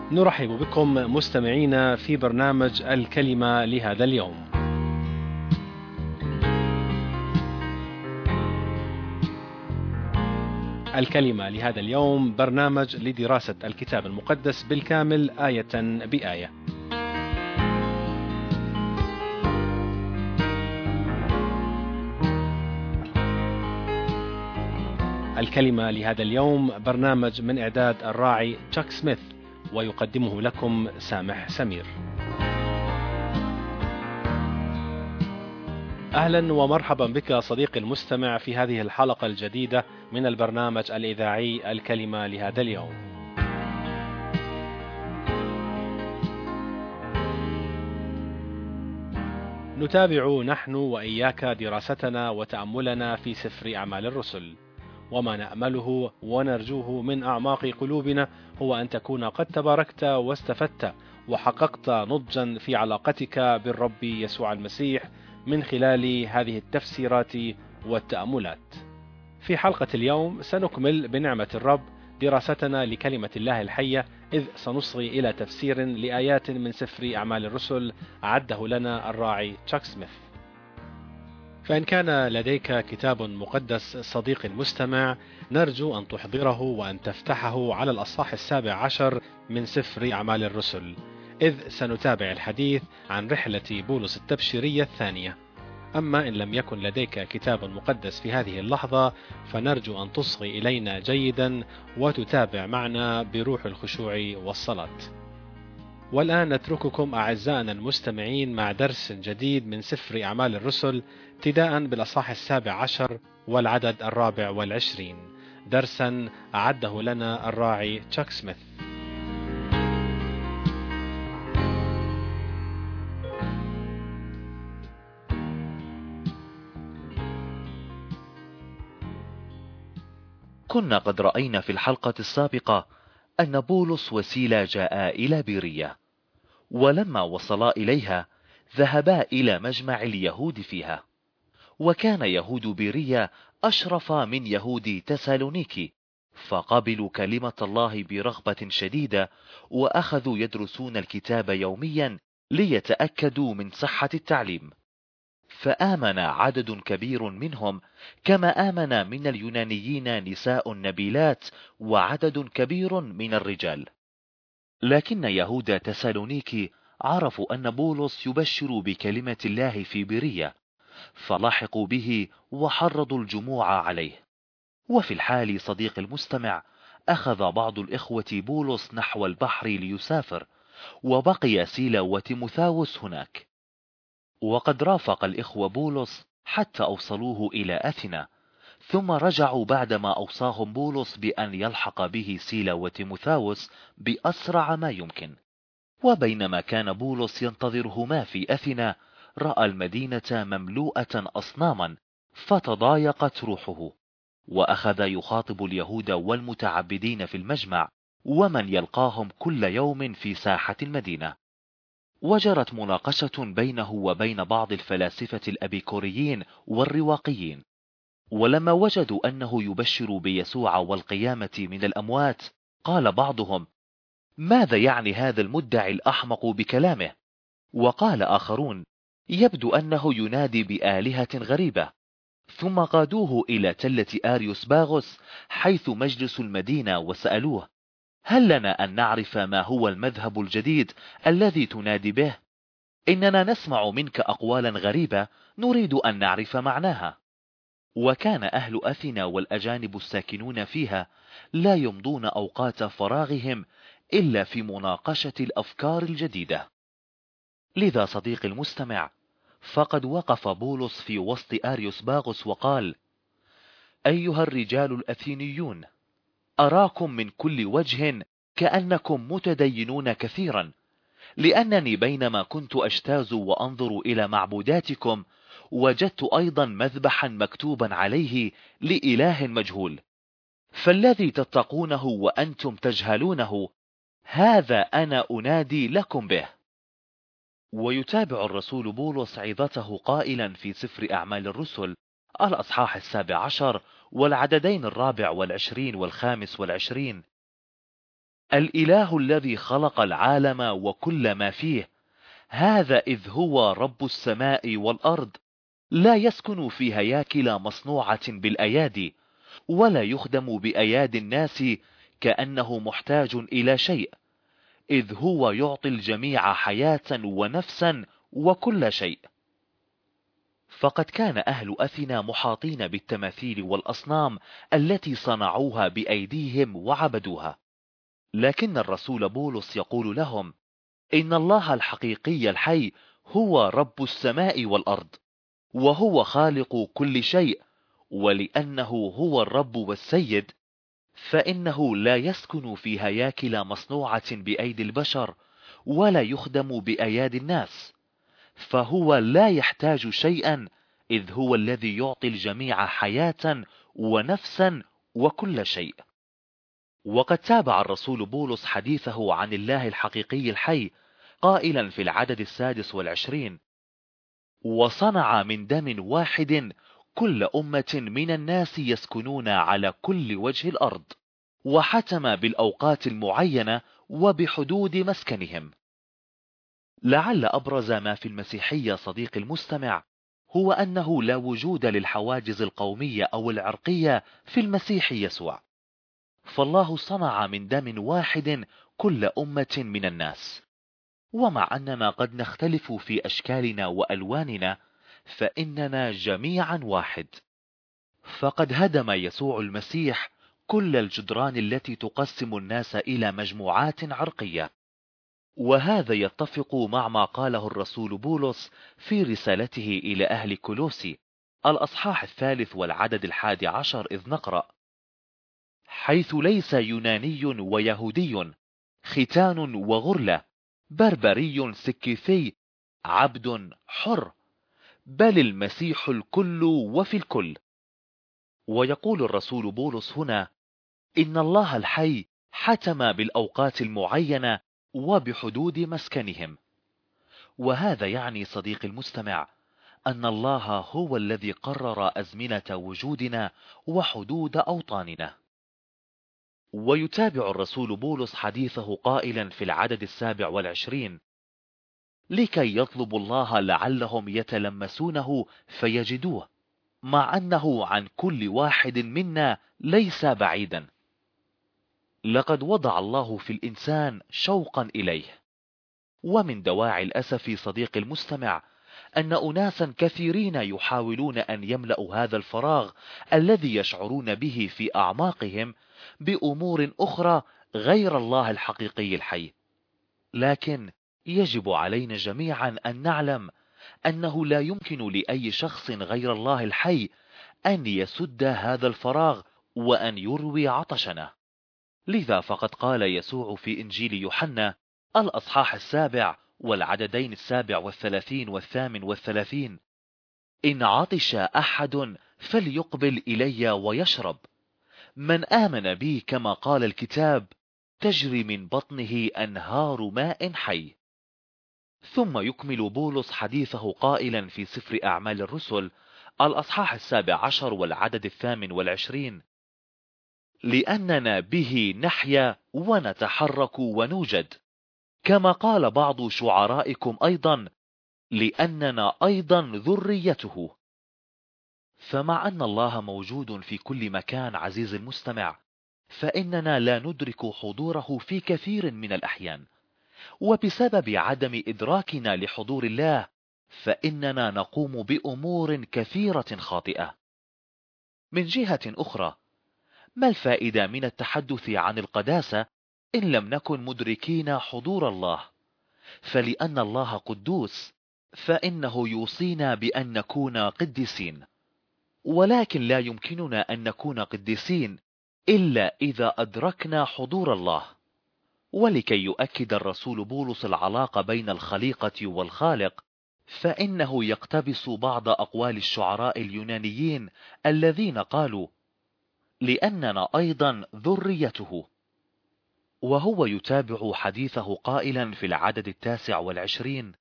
نرحب بكم مستمعينا في برنامج الكلمة لهذا اليوم. الكلمة لهذا اليوم برنامج لدراسة الكتاب المقدس بالكامل آية بآية. الكلمة لهذا اليوم برنامج من إعداد الراعي تشاك سميث، ويقدمه لكم سامح سمير. أهلا ومرحبا بك صديقي المستمع في هذه الحلقة الجديدة من البرنامج الإذاعي الكلمة لهذا اليوم. نتابع نحن وإياك دراستنا وتأملنا في سفر أعمال الرسل، وما نأمله ونرجوه من أعماق قلوبنا هو أن تكون قد تباركت واستفدت وحققت نضجا في علاقتك بالرب يسوع المسيح من خلال هذه التفسيرات والتأملات. في حلقة اليوم سنكمل بنعمة الرب دراستنا لكلمة الله الحية، إذ سنصغي إلى تفسير لآيات من سفر أعمال الرسل عده لنا الراعي تشاك سميث. فإن كان لديك كتاب مقدس صديقي المستمع، نرجو أن تحضره وأن تفتحه على الأصحاح 17 من سفر أعمال الرسل، إذ سنتابع الحديث عن رحلة بولس التبشيرية الثانية. أما إن لم يكن لديك كتاب مقدس في هذه اللحظة، فنرجو أن تصغي إلينا جيدا وتتابع معنا بروح الخشوع والصلاة. والآن نترككم أعزائنا المستمعين مع درس جديد من سفر أعمال الرسل، ابتداء بالأصحاح 17 والعدد 24، درسا أعده لنا الراعي تشاك سميث. كنا قد رأينا في الحلقة السابقة أن بولس وسيلا جاءا إلى بيرية، ولما وصلا إليها ذهبا إلى مجمع اليهود فيها. وكان يهود بيرية أشرف من يهود تسالونيكي، فقبلوا كلمة الله برغبة شديدة، وأخذوا يدرسون الكتاب يوميا ليتأكدوا من صحة التعليم. فآمن عدد كبير منهم، كما آمن من اليونانيين نساء نبيلات وعدد كبير من الرجال. لكن يهود تسالونيكي عرفوا أن بولس يبشر بكلمة الله في بيرية، فلاحقوا به وحرضوا الجموع عليه. وفي الحال صديق المستمع، أخذ بعض الإخوة بولس نحو البحر ليسافر، وبقي سيلا وتيموثاوس هناك. وقد رافق الإخوة بولس حتى أوصلوه إلى أثينا، ثم رجعوا بعدما أوصاهم بولس بأن يلحق به سيلا وتيموثاوس بأسرع ما يمكن. وبينما كان بولس ينتظرهما في أثينا، رأى المدينة مملوءة أصناما، فتضايقت روحه، وأخذ يخاطب اليهود والمتعبدين في المجمع ومن يلقاهم كل يوم في ساحة المدينة. وجرت مناقشة بينه وبين بعض الفلاسفة الأبيكوريين والرواقيين، ولما وجدوا أنه يبشر بيسوع والقيامة من الأموات، قال بعضهم: ماذا يعني هذا المدعي الأحمق بكلامه؟ وقال آخرون: يبدو أنه ينادي بآلهة غريبة. ثم قادوه إلى تلة آريوس باغوس حيث مجلس المدينة، وسألوه: هل لنا أن نعرف ما هو المذهب الجديد الذي تنادي به؟ إننا نسمع منك أقوالا غريبة نريد أن نعرف معناها. وكان أهل أثينا والأجانب الساكنون فيها لا يمضون أوقات فراغهم إلا في مناقشة الأفكار الجديدة. لذا صديق المستمع، فقد وقف بولس في وسط آريوس باغوس وقال: أيها الرجال الأثينيون، أراكم من كل وجه كأنكم متدينون كثيرا، لأنني بينما كنت أجتاز وأنظر إلى معبوداتكم وجدت أيضا مذبحا مكتوبا عليه لإله مجهول، فالذي تتقونه وأنتم تجهلونه هذا أنا أنادي لكم به. ويتابع الرسول بولس عظته قائلا في سفر أعمال الرسل الأصحاح 17 والعددين 24 و25: الإله الذي خلق العالم وكل ما فيه، هذا إذ هو رب السماء والأرض، لا يسكن في هياكل مصنوعة بالأيادي، ولا يخدم بأيادي الناس كأنه محتاج إلى شيء، إذ هو يعطي الجميع حياة ونفسا وكل شيء. فقد كان أهل أثينا محاطين بالتماثيل والأصنام التي صنعوها بأيديهم وعبدوها، لكن الرسول بولس يقول لهم إن الله الحقيقي الحي هو رب السماء والأرض، وهو خالق كل شيء، ولأنه هو الرب والسيد، فإنه لا يسكن في هياكل مصنوعة بأيدي البشر، ولا يخدم بأيادي الناس، فهو لا يحتاج شيئا، إذ هو الذي يعطي الجميع حياة ونفسا وكل شيء. وقد تابع الرسول بولس حديثه عن الله الحقيقي الحي قائلا في العدد 26: وصنع من دم واحد كل أمة من الناس يسكنون على كل وجه الأرض، وحتم بالأوقات المعينة وبحدود مسكنهم. لعل أبرز ما في المسيحية صديق المستمع هو أنه لا وجود للحواجز القومية أو العرقية في المسيح يسوع، فالله صنع من دم واحد كل أمة من الناس. ومع أننا قد نختلف في أشكالنا وألواننا، فإننا جميعا واحد. فقد هدم يسوع المسيح كل الجدران التي تقسم الناس إلى مجموعات عرقية، وهذا يتفق مع ما قاله الرسول بولس في رسالته إلى أهل كولوسي الأصحاح 3 والعدد 11، إذ نقرأ: حيث ليس يوناني ويهودي، ختان وغرلة، بربري سكيثي، عبد حر، بل المسيح الكل وفي الكل. ويقول الرسول بولس هنا إن الله الحي حتم بالأوقات المعينة وبحدود مسكنهم، وهذا يعني صديق المستمع أن الله هو الذي قرر أزمنة وجودنا وحدود أوطاننا. ويتابع الرسول بولس حديثه قائلا في العدد 27: لكي يطلبوا الله لعلهم يتلمسونه فيجدوه، مع أنه عن كل واحد منا ليس بعيدا. لقد وضع الله في الإنسان شوقا إليه، ومن دواعي الأسف صديق المستمع أن أناسا كثيرين يحاولون أن يملأوا هذا الفراغ الذي يشعرون به في أعماقهم بأمور أخرى غير الله الحقيقي الحي. لكن يجب علينا جميعا أن نعلم أنه لا يمكن لأي شخص غير الله الحي أن يسد هذا الفراغ وأن يروي عطشنا. لذا فقد قال يسوع في إنجيل يوحنا الأصحاح 7 والعددين 37 و38: إن عطش أحد فليقبل إلي ويشرب، من آمن بي كما قال الكتاب تجري من بطنه أنهار ماء حي. ثم يكمل بولس حديثه قائلا في سفر أعمال الرسل الأصحاح 17 والعدد 28: لأننا به نحيا ونتحرك ونوجد، كما قال بعض شعرائكم أيضا لأننا أيضا ذريته. فمع أن الله موجود في كل مكان عزيز المستمع، فإننا لا ندرك حضوره في كثير من الأحيان، وبسبب عدم إدراكنا لحضور الله فإننا نقوم بأمور كثيرة خاطئة. من جهة أخرى، ما الفائدة من التحدث عن القداسة إن لم نكن مدركين حضور الله؟ فلأن الله قدوس فإنه يوصينا بأن نكون قديسين، ولكن لا يمكننا أن نكون قديسين إلا إذا أدركنا حضور الله. ولكي يؤكد الرسول بولس العلاقة بين الخليقة والخالق، فإنه يقتبس بعض أقوال الشعراء اليونانيين الذين قالوا لأننا أيضا ذريته. وهو يتابع حديثه قائلا في العدد 29: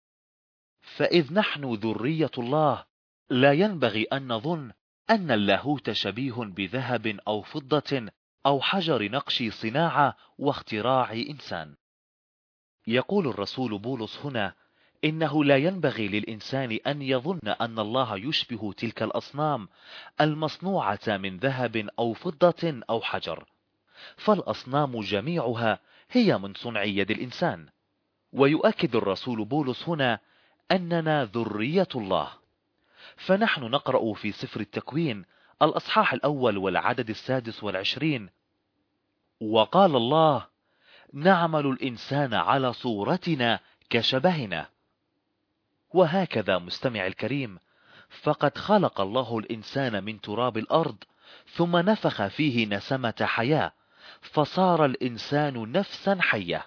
فإذ نحن ذرية الله لا ينبغي أن نظن أن اللاهوت شبيه بذهب أو فضة، أو حجر نقش صناعة واختراع إنسان. يقول الرسول بولس هنا إنه لا ينبغي للإنسان أن يظن أن الله يشبه تلك الأصنام المصنوعة من ذهب أو فضة أو حجر، فالأصنام جميعها هي من صنع يد الإنسان. ويؤكد الرسول بولس هنا أننا ذرية الله، فنحن نقرأ في سفر التكوين الأصحاح 1 والعدد 26: وقال الله: نعمل الإنسان على صورتنا كشبهنا. وهكذا مستمع الكريم، فقد خلق الله الإنسان من تراب الأرض، ثم نفخ فيه نسمة حياة، فصار الإنسان نفسا حية.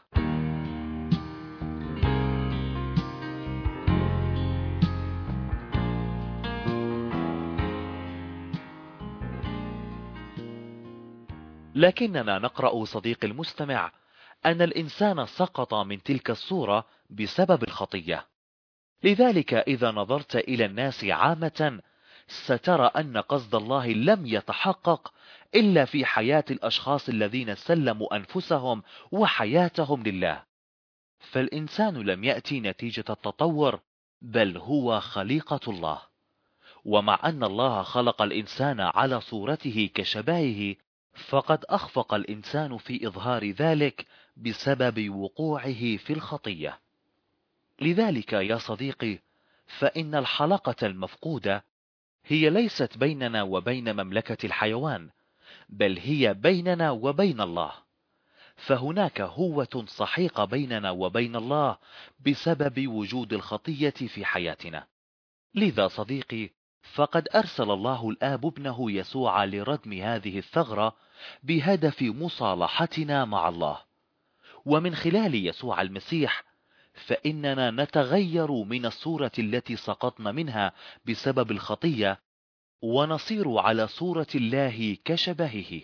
لكننا نقرأ صديق المستمع أن الإنسان سقط من تلك الصورة بسبب الخطية. لذلك إذا نظرت إلى الناس عامة سترى أن قصد الله لم يتحقق إلا في حياة الأشخاص الذين سلموا أنفسهم وحياتهم لله. فالإنسان لم يأتي نتيجة التطور، بل هو خليقة الله. ومع أن الله خلق الإنسان على صورته كشبهه، فقد أخفق الإنسان في إظهار ذلك بسبب وقوعه في الخطية. لذلك يا صديقي، فإن الحلقة المفقودة هي ليست بيننا وبين مملكة الحيوان، بل هي بيننا وبين الله. فهناك هوة سحيقة بيننا وبين الله بسبب وجود الخطية في حياتنا. لذا صديقي، فقد أرسل الله الآب ابنه يسوع لردم هذه الثغرة بهدف مصالحتنا مع الله. ومن خلال يسوع المسيح فإننا نتغير من الصورة التي سقطنا منها بسبب الخطية، ونصير على صورة الله كشبهه.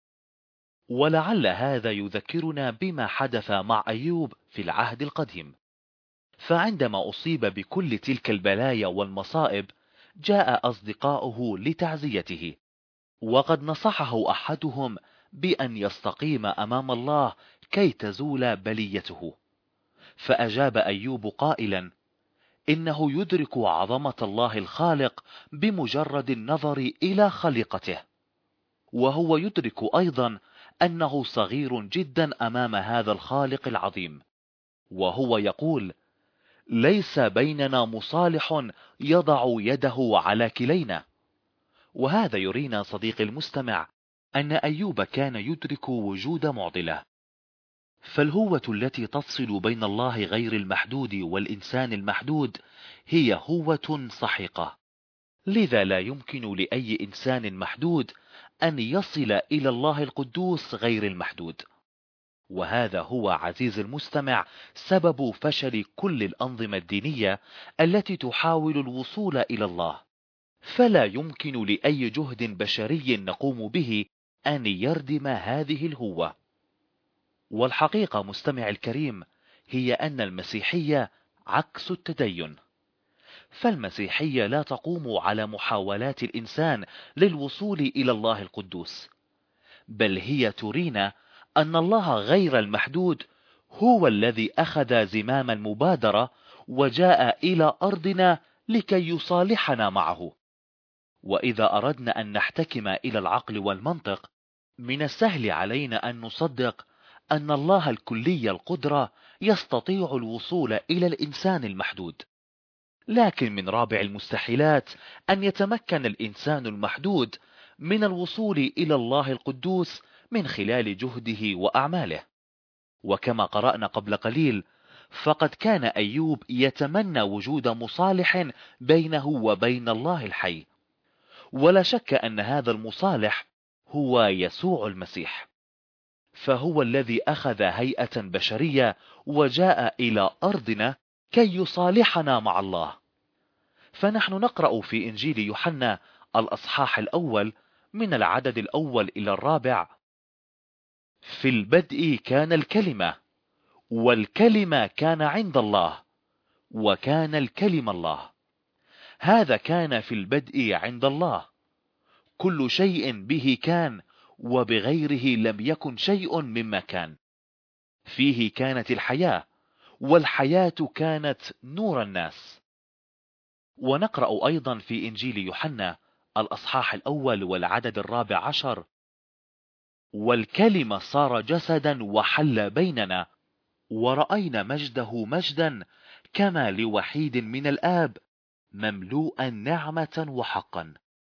ولعل هذا يذكرنا بما حدث مع أيوب في العهد القديم. فعندما أصيب بكل تلك البلايا والمصائب، جاء أصدقاؤه لتعزيته، وقد نصحه أحدهم بأن يستقيم أمام الله كي تزول بليته. فأجاب أيوب قائلا: إنه يدرك عظمة الله الخالق بمجرد النظر إلى خليقته، وهو يدرك أيضا أنه صغير جدا أمام هذا الخالق العظيم. وهو يقول: ليس بيننا مصالح يضع يده على كلينا. وهذا يرينا صديقي المستمع أن أيوب كان يدرك وجود معضلة. فالهوة التي تفصل بين الله غير المحدود والإنسان المحدود هي هوة سحيقة. لذا لا يمكن لأي إنسان محدود أن يصل إلى الله القدوس غير المحدود. وهذا هو عزيز المستمع سبب فشل كل الأنظمة الدينية التي تحاول الوصول إلى الله. فلا يمكن لأي جهد بشري نقوم به أن يردم هذه الهوة. والحقيقة مستمع الكريم هي أن المسيحية عكس التدين. فالمسيحية لا تقوم على محاولات الإنسان للوصول إلى الله القدوس، بل هي ترينا أن الله غير المحدود هو الذي أخذ زمام المبادرة وجاء إلى أرضنا لكي يصالحنا معه. وإذا أردنا أن نحتكم إلى العقل والمنطق، من السهل علينا أن نصدق أن الله الكلي القدرة يستطيع الوصول إلى الإنسان المحدود. لكن من رابع المستحيلات أن يتمكن الإنسان المحدود من الوصول إلى الله القدوس من خلال جهده وأعماله. وكما قرأنا قبل قليل، فقد كان أيوب يتمنى وجود مصالح بينه وبين الله الحي، ولا شك أن هذا المصالح هو يسوع المسيح. فهو الذي أخذ هيئة بشرية وجاء إلى أرضنا كي يصالحنا مع الله. فنحن نقرأ في إنجيل يوحنا الأصحاح 1 من العدد 1 إلى 4: في البدء كان الكلمة، والكلمة كان عند الله، وكان الكلمة الله. هذا كان في البدء عند الله. كل شيء به كان، وبغيره لم يكن شيء مما كان. فيه كانت الحياة، والحياة كانت نور الناس. ونقرأ أيضا في إنجيل يوحنا الأصحاح 1 والعدد 14: والكلمة صار جسدا وحل بيننا، ورأينا مجده مجدا كما لوحيد من الآب، مملوءا نعمة وحقا.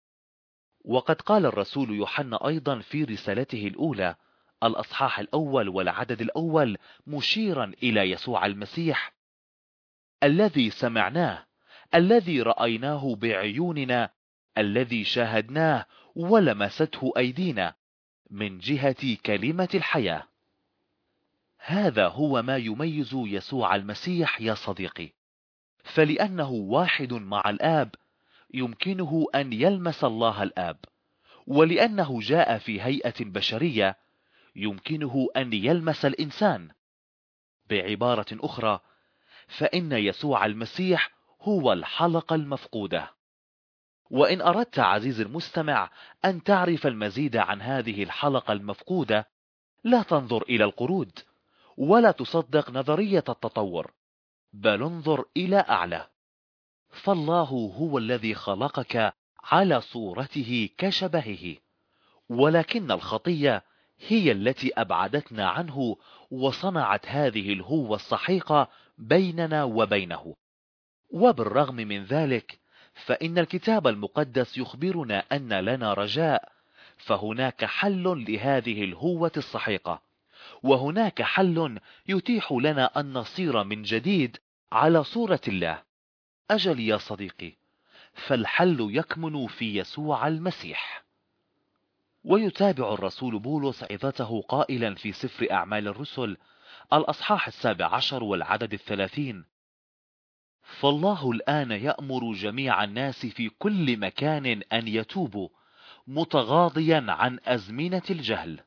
وقد قال الرسول يوحنا أيضا في رسالته الأولى الأصحاح 1 والعدد 1 مشيرا إلى يسوع المسيح: الذي سمعناه، الذي رأيناه بعيوننا، الذي شاهدناه ولمسته أيدينا، من جهة كلمة الحياة. هذا هو ما يميز يسوع المسيح يا صديقي، فلأنه واحد مع الآب يمكنه أن يلمس الله الآب، ولأنه جاء في هيئة بشرية يمكنه أن يلمس الإنسان. بعبارة أخرى، فإن يسوع المسيح هو الحلقة المفقودة. وإن أردت عزيزي المستمع أن تعرف المزيد عن هذه الحلقة المفقودة، لا تنظر إلى القرود، ولا تصدق نظرية التطور، بل انظر إلى أعلى. فالله هو الذي خلقك على صورته كشبهه، ولكن الخطية هي التي أبعدتنا عنه وصنعت هذه الهوة السحيقة بيننا وبينه. وبالرغم من ذلك فإن الكتاب المقدس يخبرنا أن لنا رجاء، فهناك حل لهذه الهوة السحيقة، وهناك حل يتيح لنا أن نصير من جديد على صورة الله. أجل يا صديقي، فالحل يكمن في يسوع المسيح. ويتابع الرسول بولس عظته قائلا في سفر أعمال الرسل الأصحاح 17 والعدد 30: فالله الآن يأمر جميع الناس في كل مكان أن يتوبوا، متغاضيا عن أزمنة الجهل.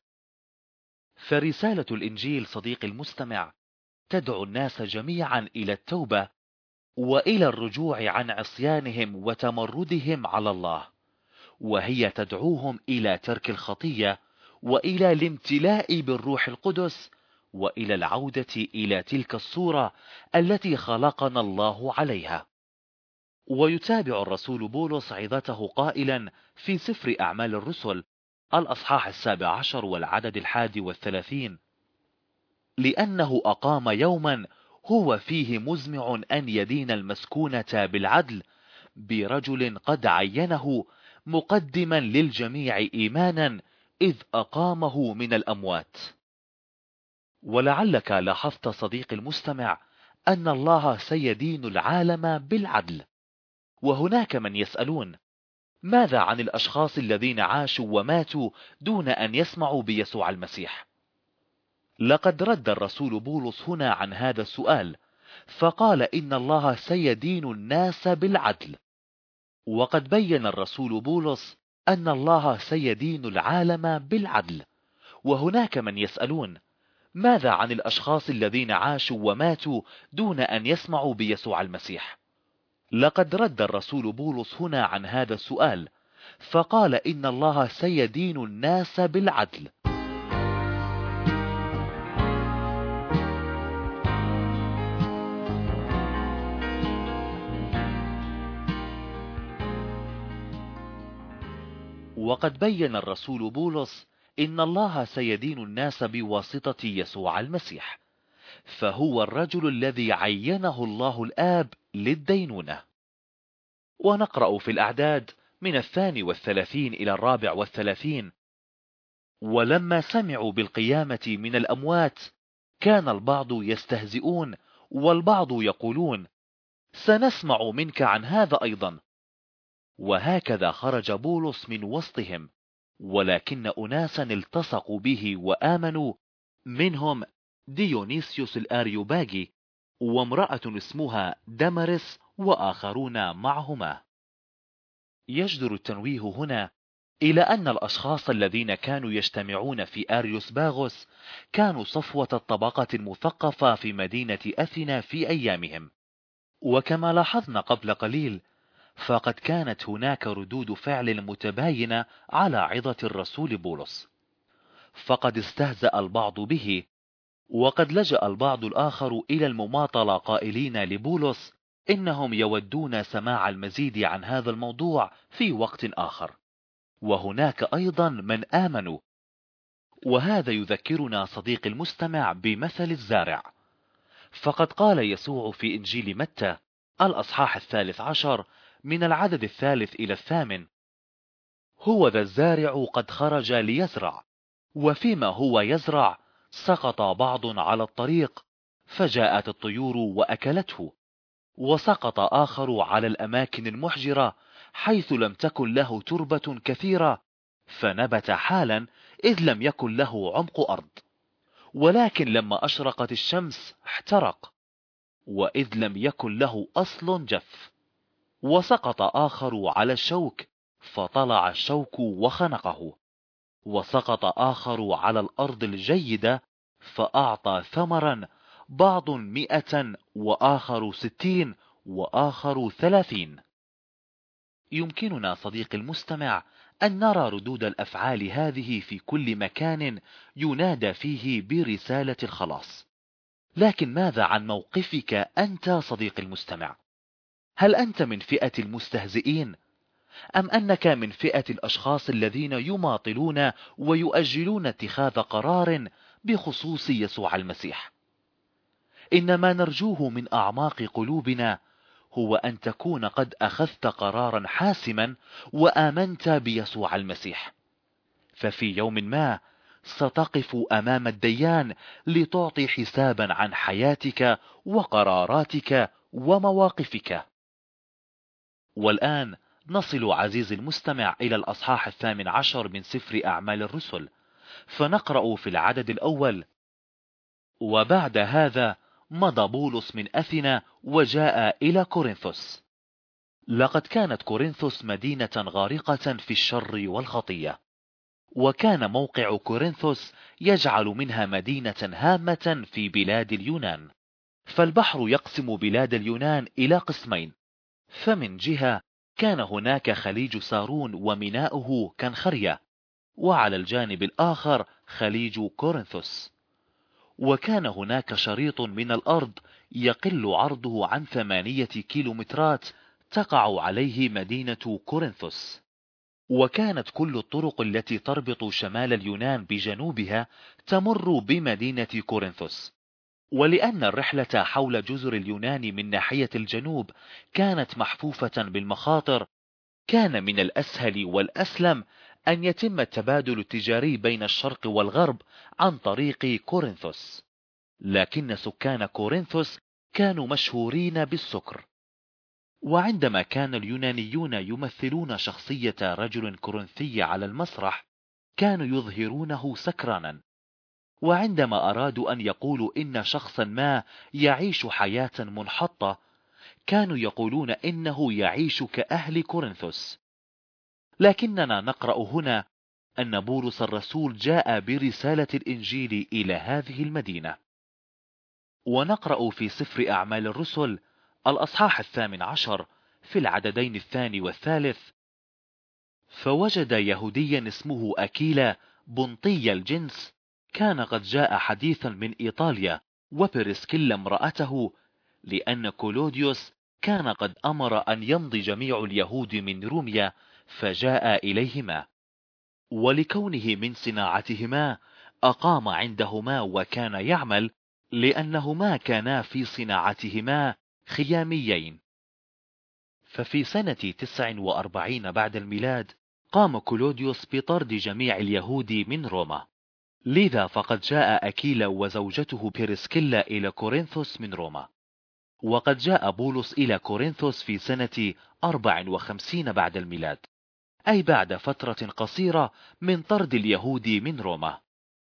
فرسالة الإنجيل صديقي المستمع تدعو الناس جميعا إلى التوبة وإلى الرجوع عن عصيانهم وتمردهم على الله، وهي تدعوهم إلى ترك الخطية وإلى الامتلاء بالروح القدس وإلى العودة إلى تلك الصورة التي خلقنا الله عليها. ويتابع الرسول بولس عظته قائلا في سفر أعمال الرسل الأصحاح 17 والعدد 31: لأنه أقام يوما هو فيه مزمع أن يدين المسكونة بالعدل برجل قد عينه، مقدما للجميع إيمانا إذ أقامه من الأموات. ولعلك لاحظت صديقي المستمع أن الله سيدين العالم بالعدل. وهناك من يسألون: ماذا عن الأشخاص الذين عاشوا وماتوا دون أن يسمعوا بيسوع المسيح؟ لقد رد الرسول بولس هنا عن هذا السؤال، فقال إن الله سيدين الناس بالعدل. وقد بين الرسول بولس أن الله سيدين العالم بالعدل. وهناك من يسألون: ماذا عن الأشخاص الذين عاشوا وماتوا دون أن يسمعوا بيسوع المسيح؟ لقد رد الرسول بولس هنا عن هذا السؤال، فقال إن الله سيدين الناس بالعدل. وقد بين الرسول بولس إن الله سيدين الناس بواسطة يسوع المسيح، فهو الرجل الذي عينه الله الآب للدينونة. ونقرأ في الأعداد من 32 إلى 34: ولما سمعوا بالقيامة من الأموات كان البعض يستهزئون، والبعض يقولون: سنسمع منك عن هذا أيضا. وهكذا خرج بولس من وسطهم، ولكن أناسا التصقوا به وآمنوا، منهم ديونيسيوس الآريوباغي وامرأة اسمها دمرس وآخرون معهما. يجدر التنويه هنا إلى أن الأشخاص الذين كانوا يجتمعون في أريوس باغوس كانوا صفوة الطبقة المثقفة في مدينة أثينا في أيامهم. وكما لاحظنا قبل قليل، فقد كانت هناك ردود فعل متباينة على عظة الرسول بولس. فقد استهزأ البعض به، وقد لجأ البعض الآخر إلى المماطلة قائلين لبولس إنهم يودون سماع المزيد عن هذا الموضوع في وقت آخر. وهناك أيضا من آمنوا. وهذا يذكرنا صديق المستمع بمثل الزارع. فقد قال يسوع في إنجيل متى الأصحاح 13 من العدد 3 إلى 8: هو ذا الزارع قد خرج ليزرع، وفيما هو يزرع سقط بعض على الطريق، فجاءت الطيور وأكلته. وسقط آخر على الأماكن المحجرة حيث لم تكن له تربة كثيرة، فنبت حالا إذ لم يكن له عمق أرض. ولكن لما أشرقت الشمس احترق، وإذ لم يكن له أصل جف. وسقط آخر على الشوك، فطلع الشوك وخنقه. وسقط آخر على الأرض الجيدة، فأعطى ثمرا، بعض 100 وآخر 60 وآخر 30. يمكننا صديق المستمع أن نرى ردود الأفعال هذه في كل مكان ينادى فيه برسالة الخلاص. لكن ماذا عن موقفك أنت صديق المستمع؟ هل أنت من فئة المستهزئين؟ أم أنك من فئة الأشخاص الذين يماطلون ويؤجلون اتخاذ قرار بخصوص يسوع المسيح؟ إن ما نرجوه من أعماق قلوبنا هو أن تكون قد أخذت قرارا حاسما وآمنت بيسوع المسيح. ففي يوم ما ستقف أمام الديان لتعطي حسابا عن حياتك وقراراتك ومواقفك. والآن نصل عزيزي المستمع إلى الأصحاح 18 من سفر أعمال الرسل، فنقرأ في العدد الأول: وبعد هذا مضى بولس من أثينا وجاء إلى كورنثوس. لقد كانت كورنثوس مدينة غارقة في الشر والخطية، وكان موقع كورنثوس يجعل منها مدينة هامة في بلاد اليونان. فالبحر يقسم بلاد اليونان إلى قسمين، فمن جهة كان هناك خليج سارون وميناؤه كنخرية، وعلى الجانب الآخر خليج كورنثوس. وكان هناك شريط من الأرض يقل عرضه عن 8 كيلومترات تقع عليه مدينة كورنثوس. وكانت كل الطرق التي تربط شمال اليونان بجنوبها تمر بمدينة كورنثوس. ولأن الرحلة حول جزر اليونان من ناحية الجنوب كانت محفوفة بالمخاطر، كان من الأسهل والأسلم أن يتم التبادل التجاري بين الشرق والغرب عن طريق كورنثوس. لكن سكان كورنثوس كانوا مشهورين بالسكر. وعندما كان اليونانيون يمثلون شخصية رجل كورنثي على المسرح كانوا يظهرونه سكرانا. وعندما أرادوا أن يقولوا إن شخصا ما يعيش حياة منحطة كانوا يقولون إنه يعيش كأهل كورنثوس. لكننا نقرأ هنا أن بولس الرسول جاء برسالة الإنجيل إلى هذه المدينة. ونقرأ في سفر أعمال الرسل الأصحاح 18 في العددين 2 و3: فوجد يهوديا اسمه أكيلا بنطي الجنس، كان قد جاء حديثا من إيطاليا، وبرسكيلا امرأته، لأن كولوديوس كان قد أمر أن يمضي جميع اليهود من روميا، فجاء إليهما. ولكونه من صناعتهما أقام عندهما وكان يعمل، لأنهما كانا في صناعتهما خياميين. ففي سنة 49 بعد الميلاد قام كولوديوس بطرد جميع اليهود من روما. لذا فقد جاء أكيلا وزوجته برسكيلا إلى كورنثوس من روما. وقد جاء بولس إلى كورنثوس في سنة 54 بعد الميلاد، أي بعد فترة قصيرة من طرد اليهود من روما.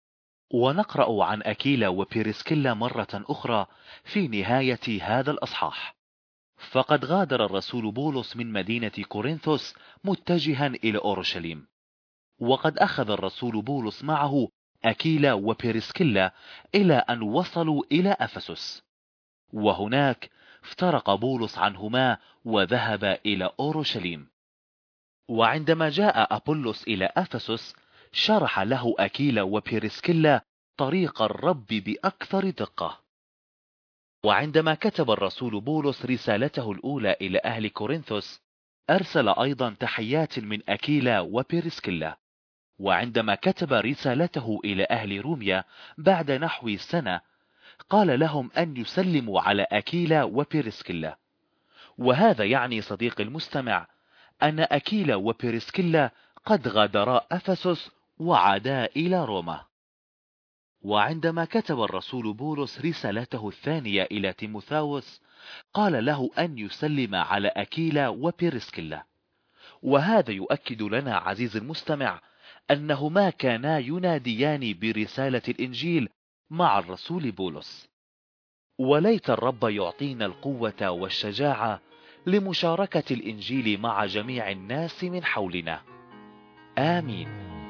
ونقرأ عن أكيلا وبرسكيلا مرة أخرى في نهاية هذا الأصحاح. فقد غادر الرسول بولس من مدينة كورنثوس متجها إلى أورشليم. وقد أخذ الرسول بولس معه أكيلا وبرسكيلا إلى أن وصلوا إلى أفسس، وهناك افترق بولس عنهما وذهب إلى أورشليم. وعندما جاء أبولس إلى أفسس شرح له أكيلا وبيرسكيلا طريق الرب بأكثر دقة. وعندما كتب الرسول بولس رسالته الأولى إلى أهل كورنثوس، أرسل أيضا تحيات من أكيلا وبيرسكيلا. وعندما كتب رسالته إلى أهل روميا بعد نحو سنة، قال لهم أن يسلموا على أكيلا وبيرسكيلا. وهذا يعني صديق المستمع أن أكيلا وبيرسكيلا قد غادرا أفسس وعادا إلى روما. وعندما كتب الرسول بولس رسالته الثانية إلى تيموثاوس، قال له أن يسلم على أكيلا وبيرسكيلا. وهذا يؤكد لنا عزيز المستمع أنهما كانا يناديان برسالة الإنجيل مع الرسول بولس. وليت الرب يعطينا القوة والشجاعة لمشاركة الإنجيل مع جميع الناس من حولنا. آمين.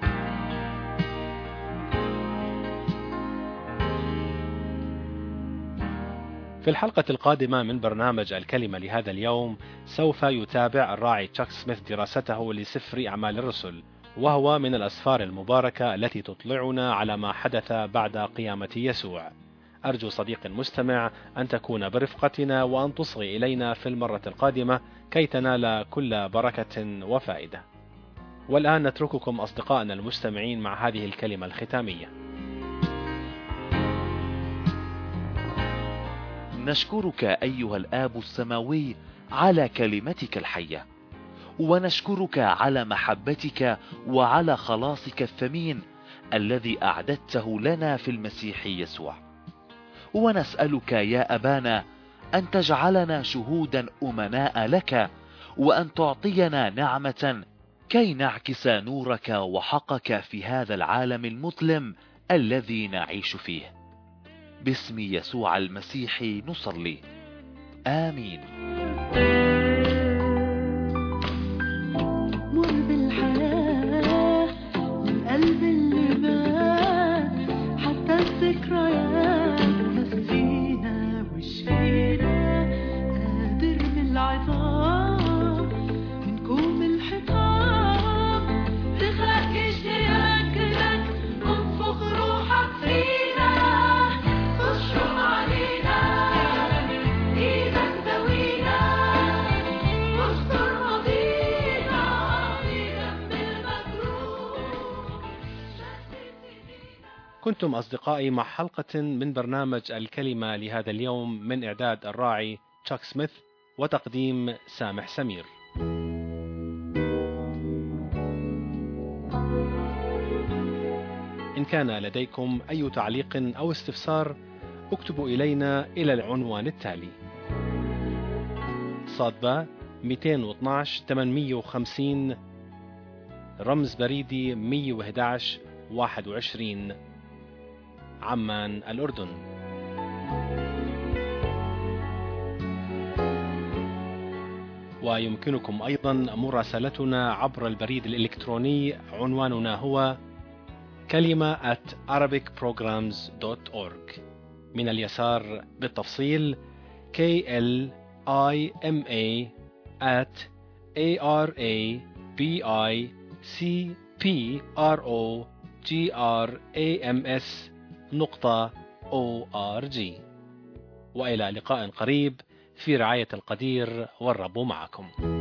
في الحلقة القادمة من برنامج الكلمة لهذا اليوم سوف يتابع الراعي تشاك سميث دراسته لسفر أعمال الرسل، وهو من الأسفار المباركة التي تطلعنا على ما حدث بعد قيامة يسوع. أرجو صديق المستمع أن تكون برفقتنا وأن تصغي إلينا في المرة القادمة كي تنال كل بركة وفائدة. والآن نترككم أصدقائنا المستمعين مع هذه الكلمة الختامية. نشكرك أيها الآب السماوي على كلمتك الحية، ونشكرك على محبتك وعلى خلاصك الثمين الذي أعددته لنا في المسيح يسوع. ونسألك يا أبانا أن تجعلنا شهودا أمناء لك، وأن تعطينا نعمة كي نعكس نورك وحقك في هذا العالم المظلم الذي نعيش فيه. باسم يسوع المسيح نصلي، آمين. مر بالحياة للقلب اللي مات، حتى الذكريات نسينا وشفينا، قادر بالعظام من كوم الحطام تخلق اشتياق لك، انفخ روحك فينا، تشرق علينا ايدك دوينا، واستر ماضينا بدم المجروح. كنتم أصدقائي مع حلقة من برنامج الكلمة لهذا اليوم من إعداد الراعي تشاك سميث وتقديم سامح سمير. إن كان لديكم أي تعليق أو استفسار اكتبوا إلينا إلى العنوان التالي: صادبة 212 850 رمز بريدي 111 21 عمان الأردن. ويمكنكم أيضا مراسلتنا عبر البريد الإلكتروني، عنواننا هو kalima@arabicprograms.org. من اليسار بالتفصيل kalima@arabicprograms.org. وإلى لقاء قريب في رعاية القدير، والرب معكم.